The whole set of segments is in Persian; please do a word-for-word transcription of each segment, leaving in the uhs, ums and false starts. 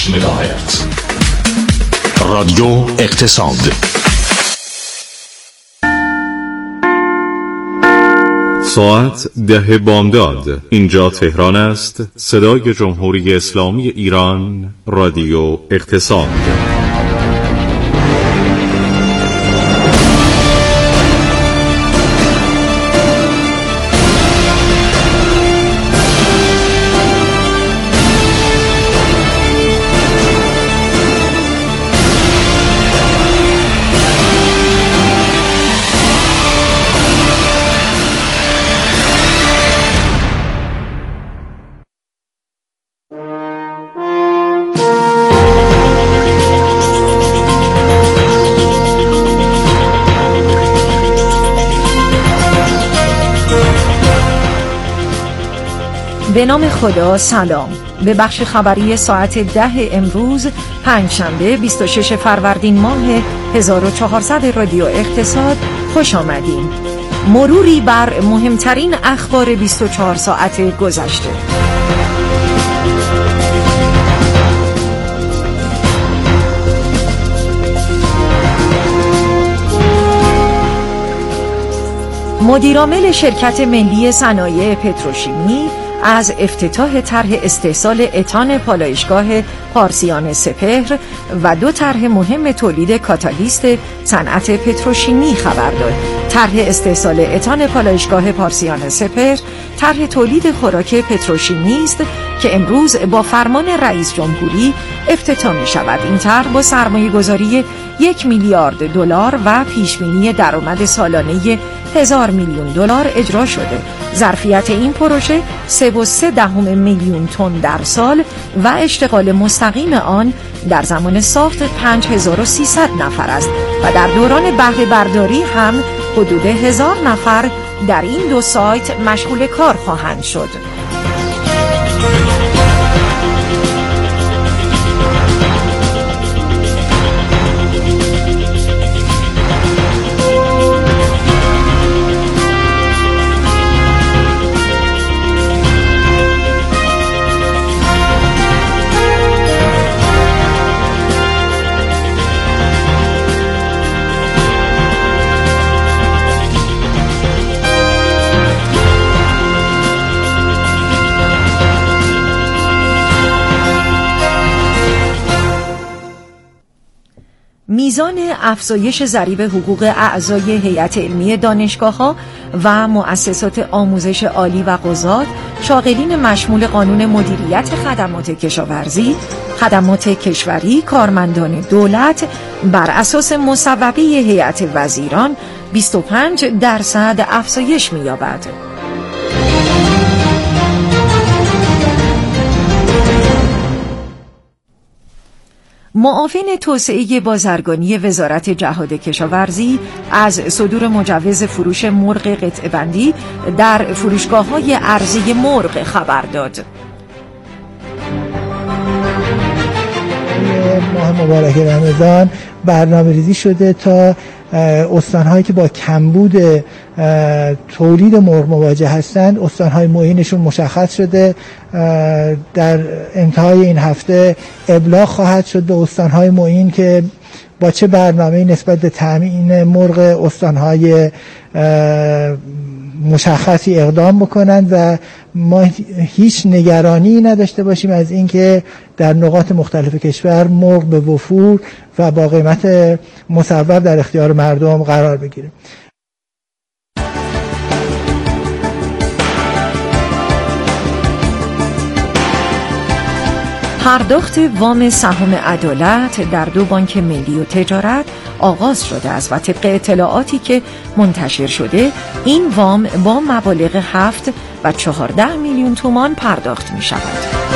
هشت مگاهرتز. رادیو اقتصاد. ساعت ده بامداد. اینجا تهران است. صدای جمهوری اسلامی ایران. رادیو اقتصاد. به نام خدا. سلام. به بخش خبری ساعت ده امروز پنجشنبه بیست و شش فروردین ماه هزار و چهارصد رادیو اقتصاد خوش آمدین. مروری بر مهمترین اخبار بیست و چهار ساعت گذشته. مدیرعامل شرکت ملی صنایع پتروشیمی از افتتاح طرح استحصال اتان پالایشگاه پارسیان سپهر و دو طرح مهم تولید کاتالیست صنعت پتروشیمی خبر داد. طرح استحصال اتان پالایشگاه پارسیان سپهر طرح تولید خوراک پتروشیمی است که امروز با فرمان رئیس جمهوری افتتاح می شود. این طرح با سرمایه گذاری یک میلیارد دلار و پیشبینی درآمد سالانه هزار میلیون دلار اجرا شده. ظرفیت این پروژه سه و سه دهم میلیون تن در سال و اشتغال مستقیم آن در زمان ساخت پنج هزار و سیصد نفر است و در دوران بهره برداری هم حدود هزار نفر در این دو سایت مشغول کار خواهند شد. میزان افزایش ضریب حقوق اعضای هیئت علمی دانشگاه‌ها و مؤسسات آموزش عالی و قضات شاغلین مشمول قانون مدیریت خدمات کشاورزی، خدمات کشوری، کارمندان دولت بر اساس مصوبه هیئت وزیران بیست و پنج درصد افزایش می‌یابد. معاون توسعه بازرگانی وزارت جهاد کشاورزی از صدور مجوز فروش مرغ قطعه بندی در فروشگاه‌های ارزی مرغ خبر داد. ماه مبارک رمضان برنامه‌ریزی شده تا استان‌هایی که با کمبود تولید مرغ مواجه هستند استان‌های معینشون مشخص شده. در انتهای این هفته ابلاغ خواهد شد به استان‌های معین که با چه برنامه‌ای نسبت به تامین مرغ استان‌های مشخصی اقدام بکنند و ما هیچ نگرانی نداشته باشیم از اینکه در نقاط مختلف کشور مرغ به وفور و با قیمت مصوب در اختیار مردم قرار بگیره. پرداخت وام سهام عدالت در دو بانک ملی و تجارت آغاز شده است و طبق اطلاعاتی که منتشر شده این وام با مبالغ هفت و چهارده میلیون تومان پرداخت می شود.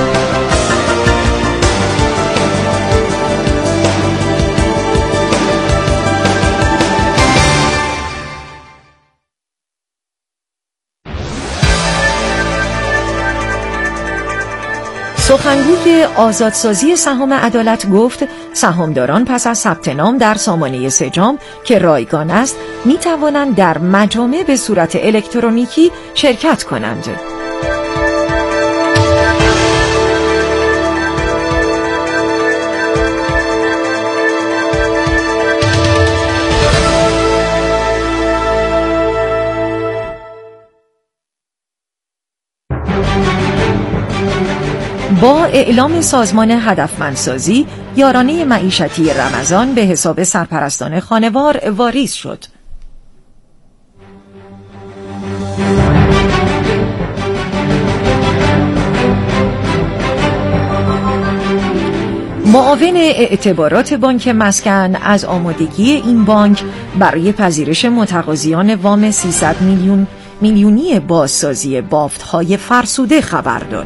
سخنگوی آزادسازی سهام عدالت گفت سهامداران پس از ثبت نام در سامانه سجام که رایگان است می توانند در مجامع به صورت الکترونیکی شرکت کنند. اعلام سازمان هدفمندسازی یارانه معیشتی رمضان به حساب سرپرستان خانوار واریز شد. معاون اعتبارات بانک مسکن از آمادگی این بانک برای پذیرش متقاضیان وام سیصد میلیون میلیونی بازسازی بافت‌های فرسوده خبر داد.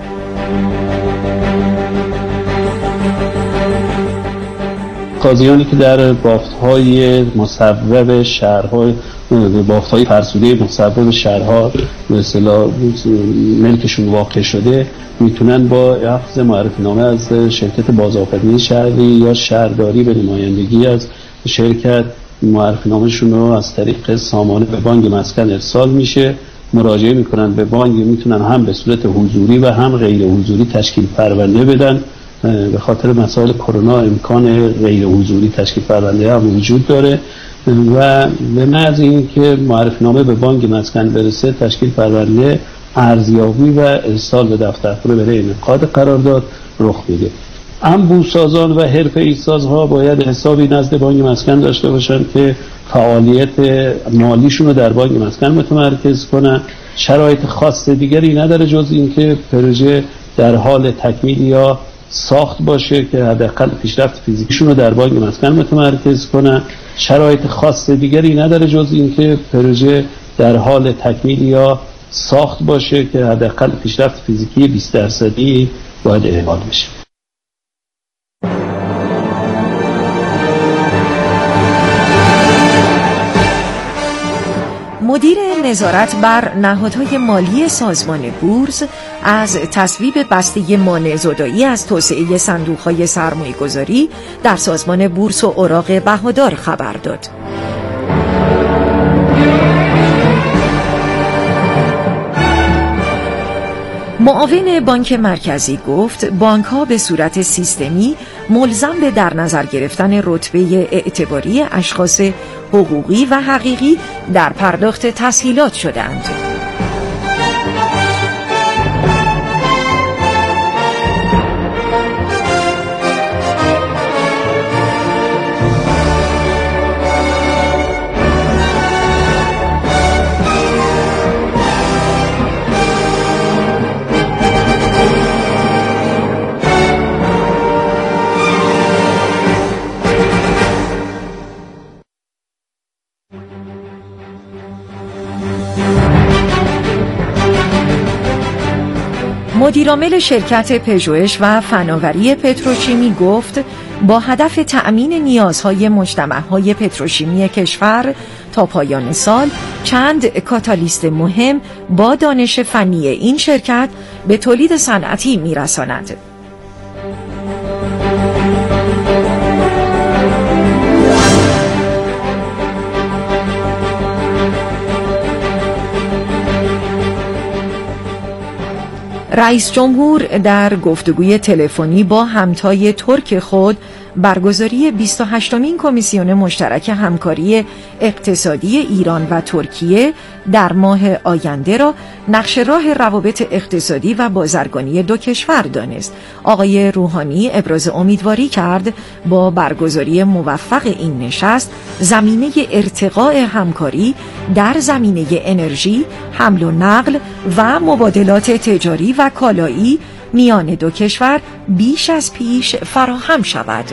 قاضیانی که در بافت‌های مصوب شهرها، بافت‌های فرسوده مصوب شهرها به اصطلاح ملکشون واقع شده، میتونن با اخذ معرفی نامه از شرکت بازآفرینی شهری یا شهرداری به نمایندگی از شرکت معرفی نامه‌شون رو از طریق سامانه به بانک مسکن ارسال میشه، مراجعه میکنن به بانک، میتونن هم به صورت حضوری و هم غیر حضوری تشکیل پرونده بدن. به خاطر مسائل کرونا امکان غیر حضوری تشکیل پرونده هم وجود داره و به محض اینکه معرفی نامه به بانک مسکن برسه، تشکیل پرونده، ارزیابی و ارسال به دفتر پور برای انعقاد قرارداد رخ میده. انبوه‌سازان و حرفه‌ای سازها باید حسابی نزد بانک مسکن داشته باشن که فعالیت مالیشون رو در بانک مسکن متمرکز کنن. شرایط خاص دیگری نداره جز اینکه پروژه در حال تکمیل یا ساخت باشه که حداقل پیشرفت فیزیکیشون رو در بانک مسکن متمرکز کنن. شرایط خاص دیگری نداره جز اینکه پروژه در حال تکمیل یا ساخت باشه که حداقل پیشرفت فیزیکی بیست درصدی باید اعمال بشه. مدیر نظارت بر نهادهای مالی سازمان بورس از تصویب بسته مانع زدایی از توسعه صندوق‌های سرمایه‌گذاری در سازمان بورس و اوراق بهادار خبر داد. معاون بانک مرکزی گفت بانک‌ها به صورت سیستمی ملزم به در نظر گرفتن رتبه اعتباری اشخاص حقوقی و حقیقی در پرداخت تسهیلات شدند. مدیرعامل شرکت پژوهش و فناوری پتروشیمی گفت با هدف تأمین نیازهای مجتمع‌های پتروشیمی کشور تا پایان سال چند کاتالیست مهم با دانش فنی این شرکت به تولید صنعتی می‌رساند. رئیس جمهور در گفتگوی تلفنی با همتای ترک خود برگزاری بیست و هشتمین کمیسیون مشترک همکاری اقتصادی ایران و ترکیه در ماه آینده را نقش راه روابط اقتصادی و بازرگانی دو کشور دانست. آقای روحانی ابراز امیدواری کرد با برگزاری موفق این نشست زمینه ارتقاء همکاری در زمینه انرژی، حمل و نقل و مبادلات تجاری و کالایی میان دو کشور بیش از پیش فراهم شود.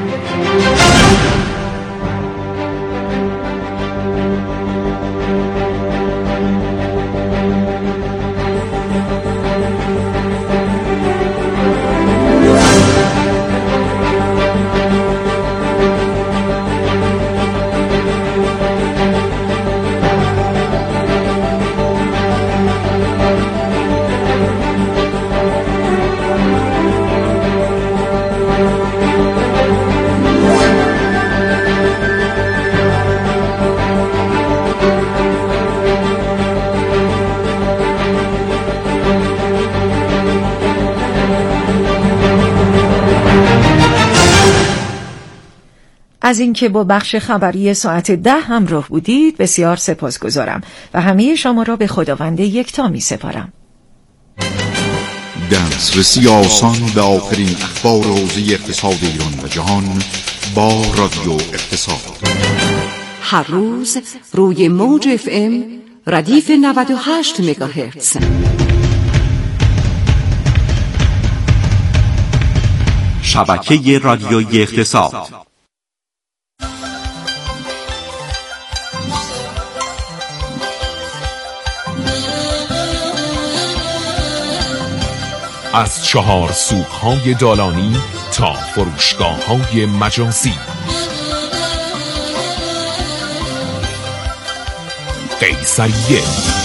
از اینکه با بخش خبری ساعت ده همراه بودید بسیار سپاسگزارم و همه شما را به خداوند یکتا می سپارم. دسترسی آسان به آخرین اخبار حوزه اقتصاد ایران و جهان با رادیو اقتصاد. هر روز روی موج اف ام ردیف نود و هشت مگاهرتز. شبکه رادیویی اقتصاد. از چهار سوق‌های دالانی تا فروشگاه‌های مجازی، قیصریه.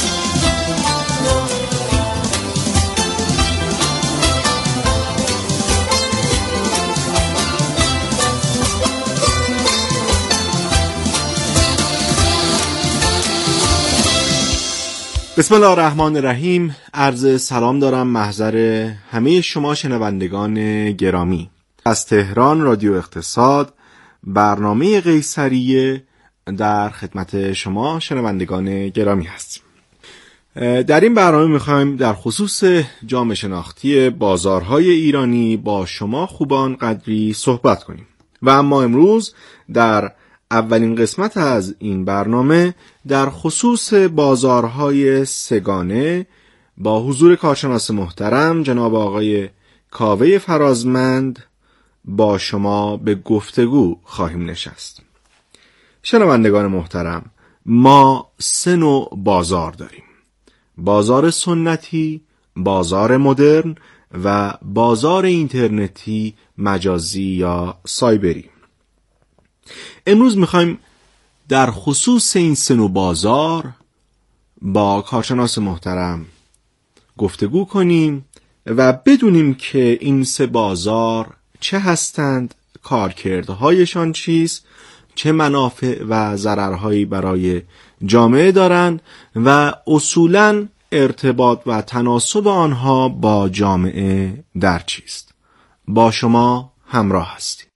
بسم الله الرحمن الرحیم. عرض سلام دارم محضر همه شما شنوندگان گرامی. از تهران رادیو اقتصاد، برنامه قیصریه در خدمت شما شنوندگان گرامی هستیم. در این برنامه میخوایم در خصوص جامعه شناختی بازارهای ایرانی با شما خوبان قدری صحبت کنیم و اما امروز در اولین قسمت از این برنامه در خصوص بازارهای سگانه با حضور کارشناس محترم جناب آقای کاوه فرازمند با شما به گفتگو خواهیم نشست. شنوندگان محترم، ما سه نوع بازار داریم: بازار سنتی، بازار مدرن و بازار اینترنتی مجازی یا سایبری. امروز میخوایم در خصوص این سه نوع بازار با کارشناس محترم گفتگو کنیم و بدونیم که این سه بازار چه هستند، کارکردهایشان چیست، چه منافع و ضررهایی برای جامعه دارند و اصولاً ارتباط و تناسب آنها با جامعه در چیست. با شما همراه هستیم.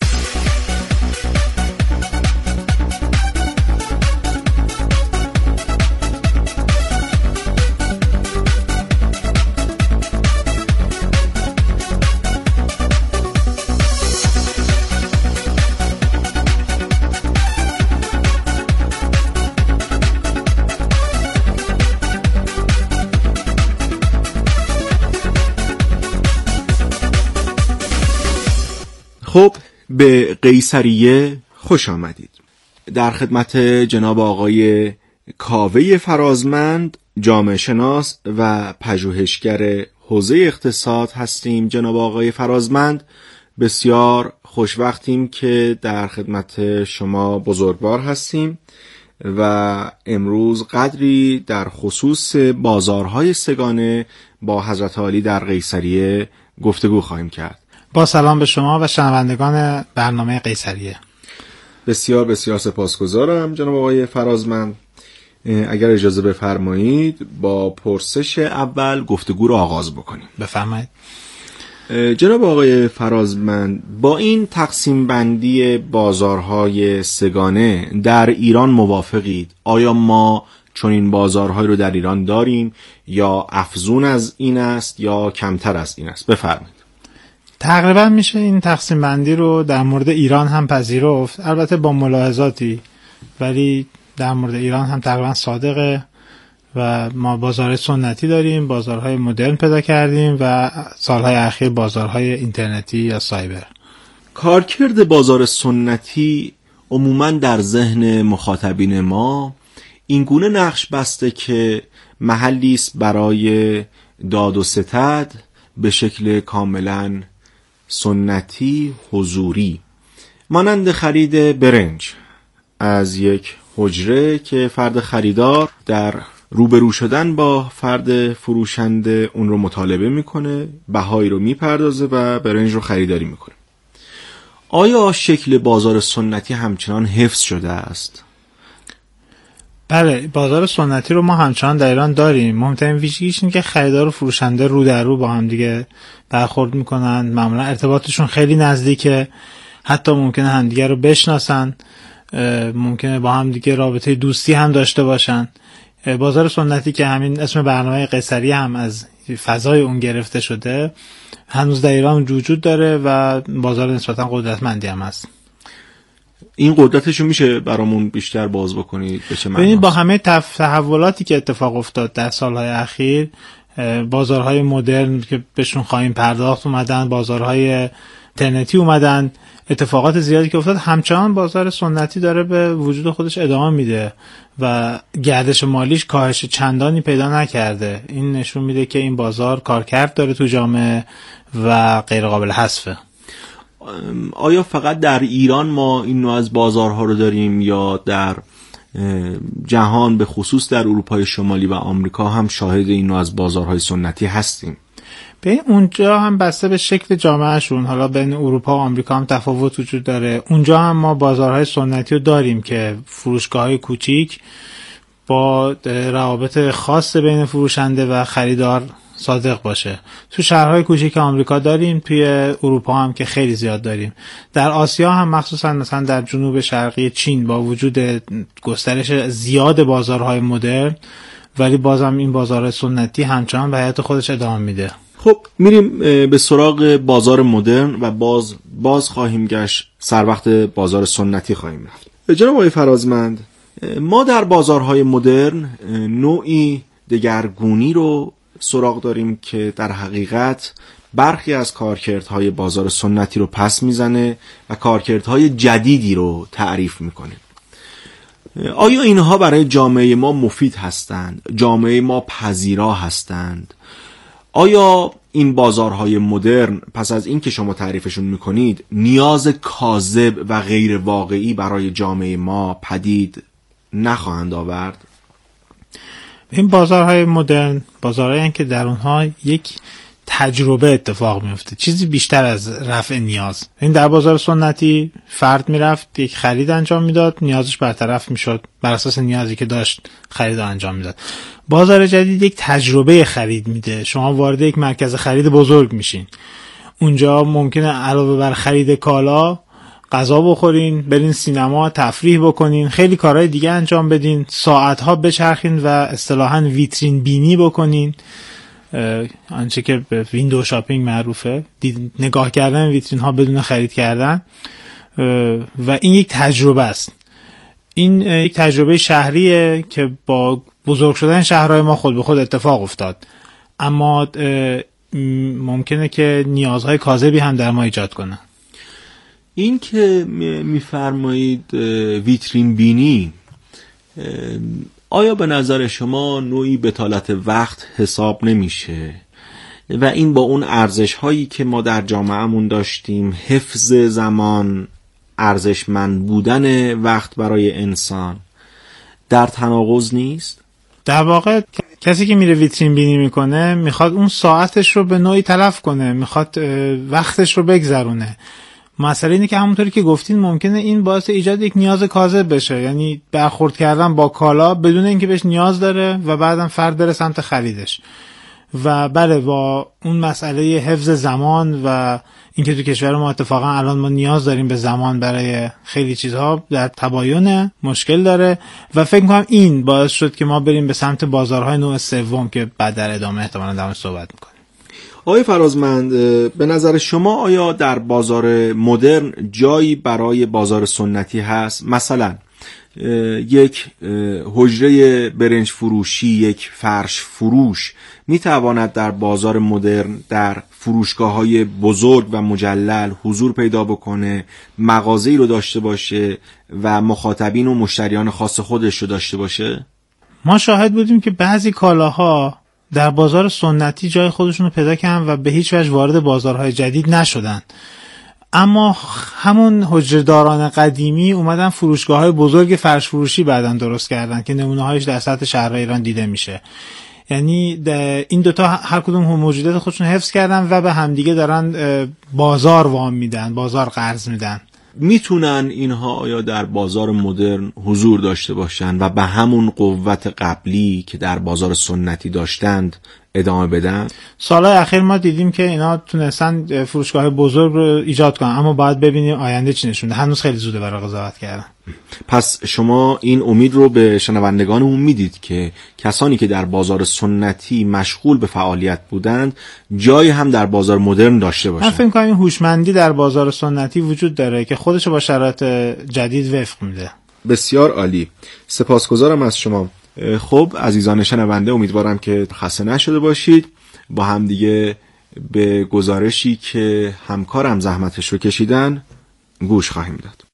خب، به قیصریه خوش آمدید. در خدمت جناب آقای کاوه فرازمند، جامعه شناس و پژوهشگر حوزه اقتصاد هستیم. جناب آقای فرازمند، بسیار خوشوقتیم که در خدمت شما بزرگوار هستیم و امروز قدری در خصوص بازارهای سگانه با حضرت عالی در قیصریه گفتگو خواهیم کرد. با سلام به شما و شنوندگان برنامه قیصریه. بسیار بسیار سپاسگزارم جناب آقای فرازمند. اگر اجازه بفرمایید با پرسش اول گفتگو رو آغاز بکنیم. بفرمایید. جناب آقای فرازمند، با این تقسیم بندی بازارهای سگانه در ایران موافقید؟ آیا ما چون این بازارهای رو در ایران داریم یا افزون از این است یا کمتر از این است؟ بفرمایید. تقریبا میشه این تقسیم بندی رو در مورد ایران هم پذیرفت، البته با ملاحظاتی، ولی در مورد ایران هم تقریبا صادقه و ما بازار سنتی داریم، بازارهای مدرن پیدا کردیم و سالهای اخیر بازارهای اینترنتی یا سایبر. کارکرد بازار سنتی عموما در ذهن مخاطبین ما این گونه نقش بسته که محلی است برای داد و ستد به شکل کاملا سنتی حضوری، مانند خرید برنج از یک حجره که فرد خریدار در روبرو شدن با فرد فروشنده اون رو مطالبه میکنه، بهایی رو میپردازه و برنج رو خریداری میکنه. آیا شکل بازار سنتی همچنان حفظ شده است؟ بله، بازار سنتی رو ما همچنان در ایران داریم. مهمترین ویژگیش اینه که خریدار و فروشنده رو در رو با هم دیگه برخورد میکنن، معمولا ارتباطشون خیلی نزدیکه، حتی ممکنه همدیگه رو بشناسن، ممکنه با هم دیگه رابطه دوستی هم داشته باشن. بازار سنتی که همین اسم برنامه قیصریه هم از فضای اون گرفته شده هنوز در ایران وجود داره و بازار نسبتا قدرتمندی هم هست. این قدرتشو میشه برامون بیشتر باز بکنید؟ به چه معنی؟ ببینید با همه تحولاتی که اتفاق افتاد در سالهای اخیر، بازارهای مدرن که بهشون خواهیم پرداخت اومدن، بازارهای اینترنتی اومدن، اتفاقات زیادی که افتاد، همچنان بازار سنتی داره به وجود خودش ادامه میده و گردش مالیش کاهش چندانی پیدا نکرده. این نشون میده که این بازار کارکرد داره تو جامعه و غیر قابل حذفه. آیا فقط در ایران ما این نوع از بازارها رو داریم یا در جهان به خصوص در اروپای شمالی و آمریکا هم شاهد این نوع از بازارهای سنتی هستیم؟ به اونجا هم بسته به شکل جامعهشون، حالا بین اروپا و آمریکا هم تفاوت وجود داره. اونجا هم ما بازارهای سنتی رو داریم که فروشگاه‌های کوچیک با روابط خاص بین فروشنده و خریدار صادق باشه. تو شهرهای کوچیک آمریکا داریم، توی اروپا هم که خیلی زیاد داریم. در آسیا هم مخصوصا مثلا در جنوب شرقی چین با وجود گسترش زیاد بازارهای مدرن، ولی بازم این بازار سنتی همچنان به حیات خودش ادامه میده. خب میریم به سراغ بازار مدرن و باز باز خواهیم گشت سر وقت بازار سنتی خواهیم رفت. جناب آقای فرازمند، ما در بازارهای مدرن نوعی دگرگونی رو سراغ داریم که در حقیقت برخی از کارکردهای بازار سنتی رو پس میزنه و کارکردهای جدیدی رو تعریف میکنه. آیا اینها برای جامعه ما مفید هستند؟ جامعه ما پذیرا هستند؟ آیا این بازارهای مدرن پس از این که شما تعریفشون میکنید نیاز کاذب و غیر واقعی برای جامعه ما پدید نخواهند آورد؟ این بازارهای مدرن بازارهایی هستند که در اونها یک تجربه اتفاق میفته، چیزی بیشتر از رفع نیاز. این در بازار سنتی فرد میرفت یک خرید انجام میداد، نیازش برطرف میشد، بر اساس نیازی که داشت خرید انجام میداد. بازار جدید یک تجربه خرید میده. شما وارد یک مرکز خرید بزرگ میشین، اونجا ممکنه علاوه بر خرید کالا غذا بخورین، برین سینما، تفریح بکنین، خیلی کارهای دیگه انجام بدین، ساعتها بچرخین و اصطلاحاً ویترین بینی بکنین، آنچه که به ویندو شاپینگ معروفه، نگاه کردن ویترین ها بدون خرید کردن، و این یک تجربه است. این یک تجربه شهریه که با بزرگ شدن شهرهای ما خود به خود اتفاق افتاد، اما ممکنه که نیازهای کاذبی هم در ما ایجاد کنه. این که میفرمایید ویترین بینی، آیا به نظر شما نوعی بطالت وقت حساب نمیشه و این با اون ارزش هایی که ما در جامعهمون داشتیم، حفظ زمان، ارزشمند بودن وقت برای انسان، در تناقض نیست؟ در واقع کسی که میره ویترین بینی میکنه میخواد اون ساعتش رو به نوعی تلف کنه، میخواد وقتش رو بگذرونه. مسئله اینه که همونطوری که گفتین ممکنه این باعث ایجاد یک نیاز کاذب بشه، یعنی برخورد کردن با کالا بدون اینکه بهش نیاز داره و بعدم فرد بره سمت خریدش. و بله، با اون مسئله حفظ زمان و اینکه تو کشور ما اتفاقا الان ما نیاز داریم به زمان برای خیلی چیزها، در تباین مشکل داره و فکر می‌کنم این باعث شد که ما بریم به سمت بازارهای نوع سوم که بعد در ادامه احتمالاً در موردش صحبت می‌کنیم. آقای فرازمند، به نظر شما آیا در بازار مدرن جایی برای بازار سنتی هست؟ مثلا یک حجره برنج فروشی، یک فرش فروش میتواند در بازار مدرن در فروشگاه‌های بزرگ و مجلل حضور پیدا بکنه، مغازه‌ای رو داشته باشه و مخاطبین و مشتریان خاص خودش رو داشته باشه؟ ما شاهد بودیم که بعضی کالاها در بازار سنتی جای خودشون رو پیدا کردن و به هیچ وجه وارد بازارهای جدید نشدن، اما همون حجره‌داران قدیمی اومدن فروشگاه‌های بزرگ فرش فروشی بعدن درست کردن که نمونه‌هایش در سطح شهرهای ایران دیده میشه. یعنی این دوتا هر کدوم هم موجودیت خودشون حفظ کردن و به همدیگه دارن بازار وام میدن، بازار قرض میدن. میتونن اینها آیا در بازار مدرن حضور داشته باشن و به همون قوت قبلی که در بازار سنتی داشتند ادامه بدن؟ سالهای اخیر ما دیدیم که اینا تونستن فروشگاه بزرگ رو ایجاد کنن، اما باید ببینیم آینده چی نشون میده. هنوز خیلی زوده برای قضاوت کردن. پس شما این امید رو به شنوندگانمون میدید که کسانی که در بازار سنتی مشغول به فعالیت بودند جایی هم در بازار مدرن داشته باشند؟ من فکر می‌کنم این هوشمندی در بازار سنتی وجود داره که خودش رو با شرایط جدید وفق میده. بسیار عالی، سپاسگزارم از شما. خب عزیزان شنونده، امیدوارم که خسته نشده باشید. با هم دیگه به گزارشی که همکارم زحمتش رو کشیدن گوش خواهیم داد.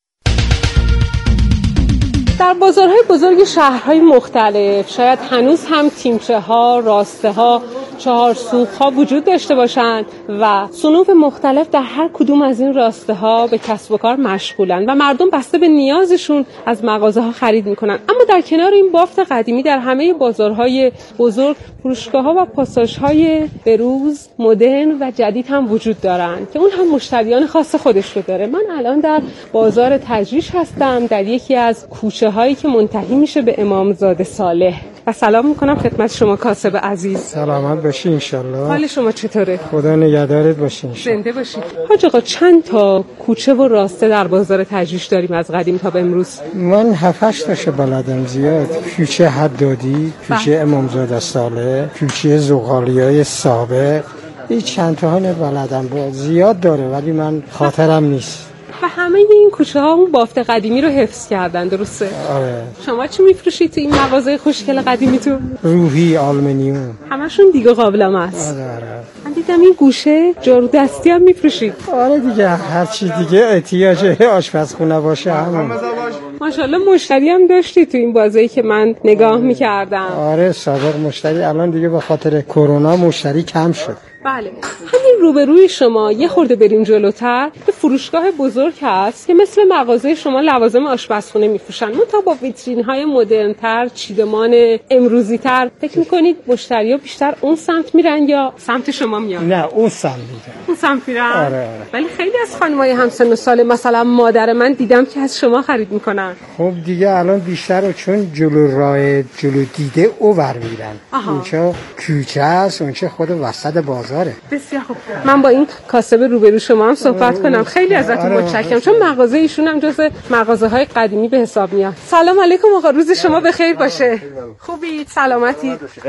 در بازارهای بزرگ شهرهای مختلف شاید هنوز هم تیمچه ها، راسته ها، چهار سوق ها وجود داشته باشند و صنوف مختلف در هر کدوم از این راسته ها به کسب و کار مشغولن و مردم بسته به نیازشون از مغازه ها خرید میکنن. اما در کنار این بافت قدیمی در همه بازارهای بزرگ فروشگاه ها و پاساژ های بروز، مدرن و جدید هم وجود دارن که اون هم مشتریان خاص خودش رو داره. من الان در بازار تجریش هستم، در یکی از کوچه هایی که منتهی میشه به امامزاده صالح و سلام میکنم خدمت شما کاسب عزیز. سلامت باشی انشالله. حال شما چطوره؟ خدا نگهدارت باشه انشالله. زنده باشی. حاج آقا چند تا کوچه و راسته در بازار تجریش داریم از قدیم تا به امروز؟ من هفت هشت تاشو بلدم زیاد. کوچه حدادی، کوچه امامزاده صالح، کوچه زغالیای سابق، این چند تا بلدم. با زیاد داره ولی من خاطرم نیست. و همه این کوچه ها اون بافت قدیمی رو حفظ کردن، درسته؟ آره. شما چی میفروشید تو این مغازه خوشگل قدیمی تو؟ روحی، آلومینیوم. همشون دیگه قابلمه است. آره آره. من دیدم این گوشه جارو دستی هم میفروشید. آره دیگه، هر چی دیگه احتیاج آشپزخونه باشه همون. ماشاءالله مشتری هم داشتی تو این بازاری که من نگاه میکردم. آره سابق مشتری، الان دیگه به خاطر کرونا مشتری کم شد. بله. همین روبروی شما یه خورده بریم جلوتر به فروشگاه بزرگ هست که مثل مغازه شما لوازم آشپزخونه میفروشن، منتها با ویترین‌های مدرن‌تر، چیدمان امروزی‌تر. فکر می‌کنید مشتری‌ها بیشتر اون سمت میرن یا سمت شما میان؟ نه اون سمت میرن. اون سمت میرن؟ آره آره. ولی خیلی از خانم‌های همسن و سال مثلا مادر من دیدم که از شما خرید می‌کنن. خب دیگه الان بیشتر چون جلو راه جلو دیده اوور میرن. اونجا کوچه است، اونجا خود وسط بازار. بسیار خوب. من با این کاسب روبرو شما هم صحبت کنم. خیلی ازتون متشکرم چون مغازه ایشون هم جز مغازه های قدیمی به حساب میاد. سلام علیکم آقا، روز شما بخیر باشه. خوبید؟ سلامتی؟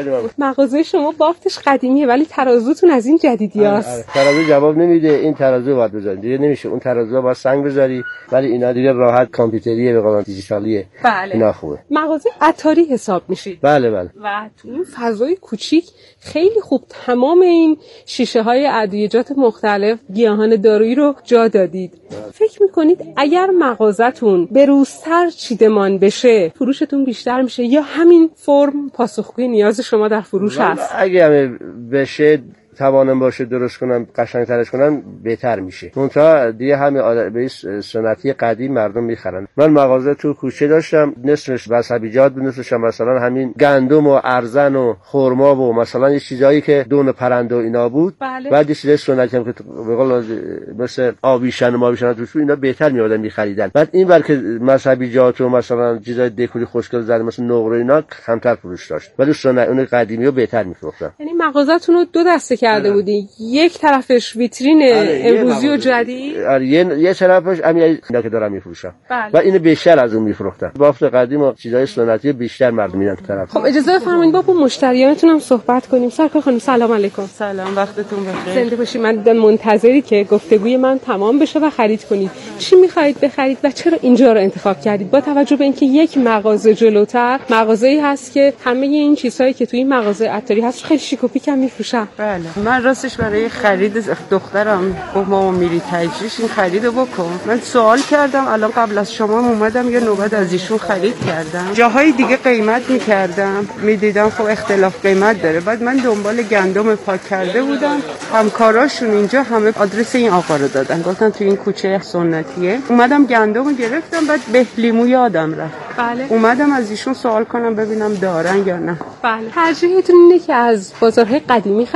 مغازه شما بافتش قدیمیه ولی ترازوتون از این جدیدیاست. ترازو جواب نمیده، این ترازو باید بذاری دیگه نمیشه. اون ترازو با سنگ بذاری ولی اینا دیگه راحت کامپیوتریه، به قول دیجیتالیه. بله. اینا خوبه. مغازه عطاری حساب میشید. بله بله. و تو این فضای کوچیک خیلی خوب تمام این شیشه های ادویه‌جات مختلف، گیاهان دارویی رو جا دادید. فکر میکنید اگر مغازتون بروزتر چیدمان بشه فروشتون بیشتر میشه یا همین فرم پاسخگوی نیاز شما در فروش هست؟ اگه بشه توانم باشه درست کنم، قشنگترش کنم، بهتر میشه. منتها دیگه همه به سنتی قدیم مردم میخرن. من مغازه تو کوچه داشتم، نصفش وسبیجات بود، نصفش مثلا همین گندم و ارزن و خرما و مثلا یه چیزایی که دون پرنده و اینا بود. بله. بعد یه چیزای سنتی هم که به قول مثل آویشن و ماویشن توش اینا بهتر میادن میخریدن. بعد این بر که وسبیجات و مثلا چیزای دکوری خوشگل زده مثل نقره اینا کمتر فروش داشت. ولی سنتی اون قدیمی رو بهتر میفروختن. یعنی مغازه‌تون رو دو دسته کرده بودی، یک طرفش ویترین امروزی و جدید، آره یه یه طرفش همین اینا که دارم میفروشم و اینو بیشتر از اون میفروختم. بافت قدیم و چیزای سنتی بیشتر مردم میدن طرف. خب اجازه بفرمایید با مشتریانتون هم صحبت کنیم. سرکار خانم سلام علیکم. سلام، وقتتون بخیر. زنده باشید. من منتظری که گفتگوی من تمام بشه و خرید کنید. چی می‌خواید بخرید و چرا اینجا رو انتخاب کردید؟ با توجه به اینکه یک مغازه جلوتر مغازه‌ای هست که همه این چیزهایی که توی این مغازه عطاری هست خیلی شیک و پیک هم می‌فروشن. بله، من راستش برای خرید دخترم گفت مامان میری تجریش این خریدو بکن. من سوال کردم، الان قبل از شما اومدم یه نوبت از ایشون خرید کردم. جاهای دیگه قیمت می‌کردم، می‌دیدم خب اختلاف قیمت داره. بعد من دنبال گندم پاک کرده بودم، همکاراشون اینجا همه آدرس این آقا رو دادن، گفتن تو این کوچه سنتیه. اومدم گندمو گرفتم، بعد بهلیمو یادم رفت. بله. اومدم از ایشون سوال کنم ببینم دارن یا نه. بله. ترجیحتون اینه که از بازارهای قدیمی خرید کنید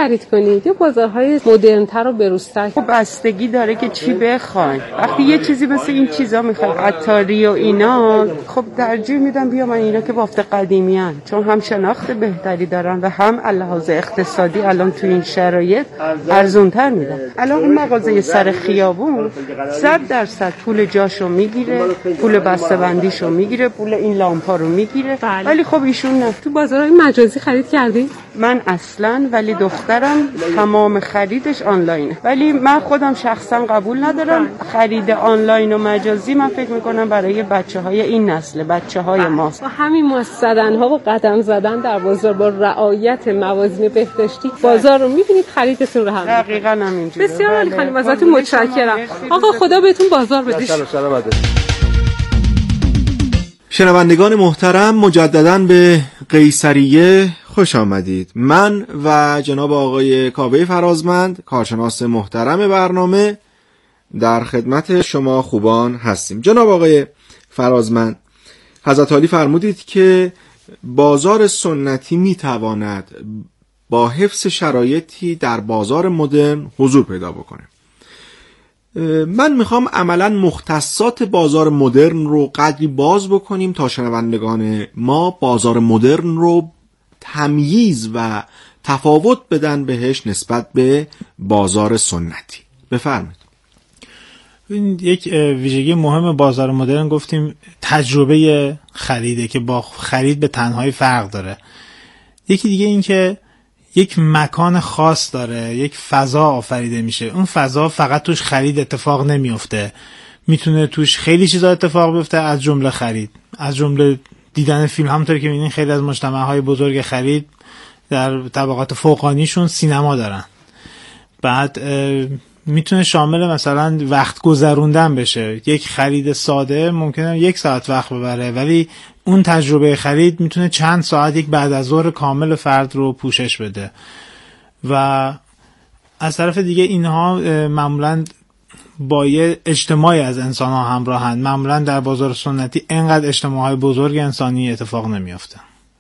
میکنید یا بازارهای مدرن‌تر و بروزتر؟ خب بستگی داره که چی بخواین. وقتی یه چیزی مثل این چیزا میخواین، عطاری و اینا، خب ترجیح میدم بیا من اینا که بافت قدیمی ان، چون هم شناخت بهتری دارن و هم لحاظ اقتصادی الان تو این شرایط ارزونتر میدن. الان اون مغازه سر خیابون صد درصد پول جاشو میگیره، پول بسته‌بندیشو میگیره، پول این لامپا رو میگیره، ولی خب ایشون نه. تو بازارهای مجازی خرید کردی؟ من اصلا، ولی دخترم تمام خریدش آنلاینه، ولی من خودم شخصا قبول ندارم خرید آنلاین و مجازی. من فکر میکنم برای بچه‌های این نسل، بچه‌های ما. با همین ماست زدن‌ها و قدم زدن در بازار با رعایت موازین بهداشتی بازار رو می‌بینید خریدتون رو هم. دقیقاً همینجوره. بسیار عالی خانم، ازتون متشکرم. آقا خدا بهتون بازار بده. شنوندگان محترم، مجدداً به قیصریه خوش آمدید. من و جناب آقای کاوه فرازمند، کارشناس محترم برنامه، در خدمت شما خوبان هستیم. جناب آقای فرازمند، حضرت عالی فرمودید که بازار سنتی میتواند با حفظ شرایطی در بازار مدرن حضور پیدا بکنه. من میخوام عملا مختصات بازار مدرن رو قدری باز بکنیم تا شنوندگان ما بازار مدرن رو تمییز و تفاوت بدن بهش نسبت به بازار سنتی. بفرمایید. یک ویژگی مهم بازار مدرن گفتیم تجربه خریده که با خرید به تنهایی فرق داره. یکی دیگه این که یک مکان خاص داره، یک فضا آفریده میشه. اون فضا فقط توش خرید اتفاق نمیفته، میتونه توش خیلی چیزا اتفاق بیفته، از جمله خرید، از جمله دیدن فیلم. همونطوری که میبینین خیلی از مجتمع‌های بزرگ خرید در طبقات فوقانیشون سینما دارن. بعد میتونه شامل مثلا وقت گذروندن بشه. یک خرید ساده ممکنه یک ساعت وقت ببره، ولی اون تجربه خرید میتونه چند ساعت، یک بعد از ظهر کامل فرد رو پوشش بده. و از طرف دیگه اینها معمولاً با یه اجتماعی از انسان ها همراهن. معمولاً در بازار سنتی اینقدر اجتماعهای بزرگ انسانی اتفاق نمیافته.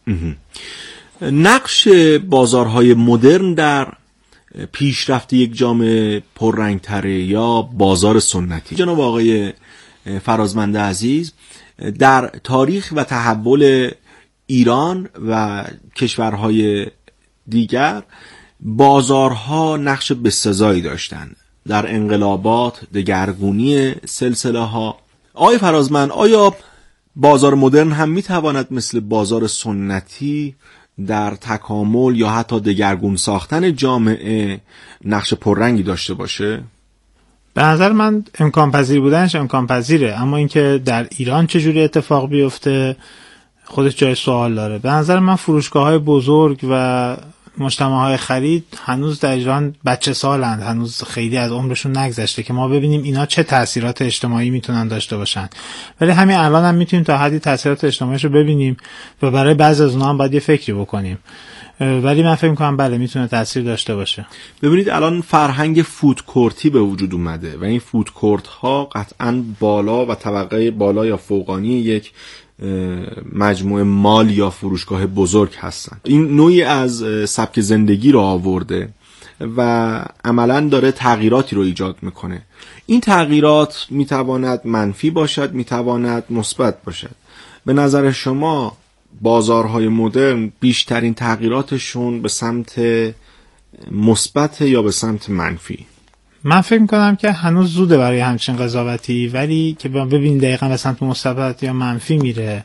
نقش بازارهای مدرن در پیشرفت یک جامعه پررنگ‌تره یا بازار سنتی. جناب آقای فرازمند عزیز، در تاریخ و تحول ایران و کشورهای دیگر بازارها نقش بسزایی داشتند در انقلابات، دگرگونی سلسله ها. آقای فرازمند، آیا بازار مدرن هم میتواند مثل بازار سنتی در تکامل یا حتی دگرگون ساختن جامعه نقش پررنگی داشته باشه؟ به نظر من امکان پذیر بودنش امکان پذیره، اما اینکه در ایران چجوری اتفاق بیفته خودش جای سوال داره. به نظر من فروشگاه‌های بزرگ و مجتمع‌های خرید هنوز در ایران بچه سالند، هنوز خیلی از عمرشون نگذشته که ما ببینیم اینا چه تأثیرات اجتماعی میتونن داشته باشن. ولی همین الان هم میتونیم تا حدی تأثیرات اجتماعیشو ببینیم و برای بعضی از اونها هم باید یه فکری بکنیم. ولی من فکر می‌کنم بله میتونه تأثیر داشته باشه. ببینید الان فرهنگ فود کورتی به وجود اومده و این فود کورت ها قطعاً بالا و طبقه بالا یا فوقانی یک مجموعه مال یا فروشگاه بزرگ هستن. این نوعی از سبک زندگی رو آورده و عملاً داره تغییراتی رو ایجاد میکنه. این تغییرات میتواند منفی باشد، میتواند مثبت باشد. به نظر شما بازارهای مدرن بیشترین تغییراتشون به سمت مثبت یا به سمت منفی؟ من فکر میکنم که هنوز زوده برای همچین قضاوتی، ولی که ببینیم دقیقا به سمت مثبت یا منفی میره.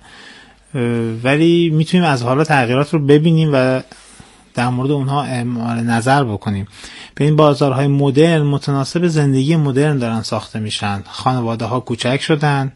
ولی میتونیم از حالا تغییرات رو ببینیم و در مورد اونها اعمال نظر بکنیم. به این بازارهای مدرن متناسب زندگی مدرن دارن ساخته میشن. خانواده ها کوچک شدن،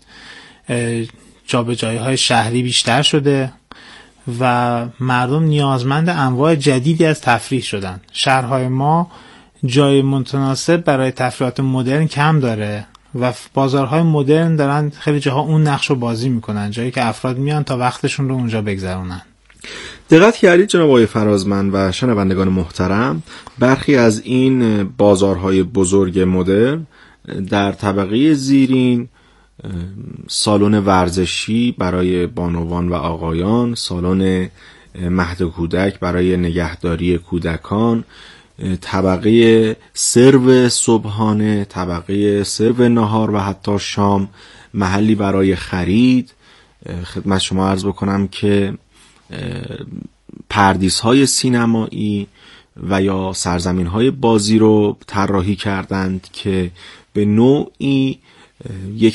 جابجایی‌های شهری بیشتر شده و مردم نیازمند انواع جدیدی از تفریح شدن. شهرهای ما جای متناسب برای تفریحات مدرن کم داره و بازارهای مدرن دارن خیلی جاها اون نقش رو بازی میکنن، جایی که افراد میان تا وقتشون رو اونجا بگذرونن. دقت کردید جناب آقای فرازمند و شنوندگان محترم، برخی از این بازارهای بزرگ مدرن در طبقه زیرین سالن ورزشی برای بانوان و آقایان، سالن مهد کودک برای نگهداری کودکان، طبقه سرو صبحانه، طبقه سرو نهار و حتی شام، محلی برای خرید. خدمت شما عرض بکنم که پردیس‌های سینمایی و یا سرزمین‌های بازی رو طراحی کردند که به نوعی یک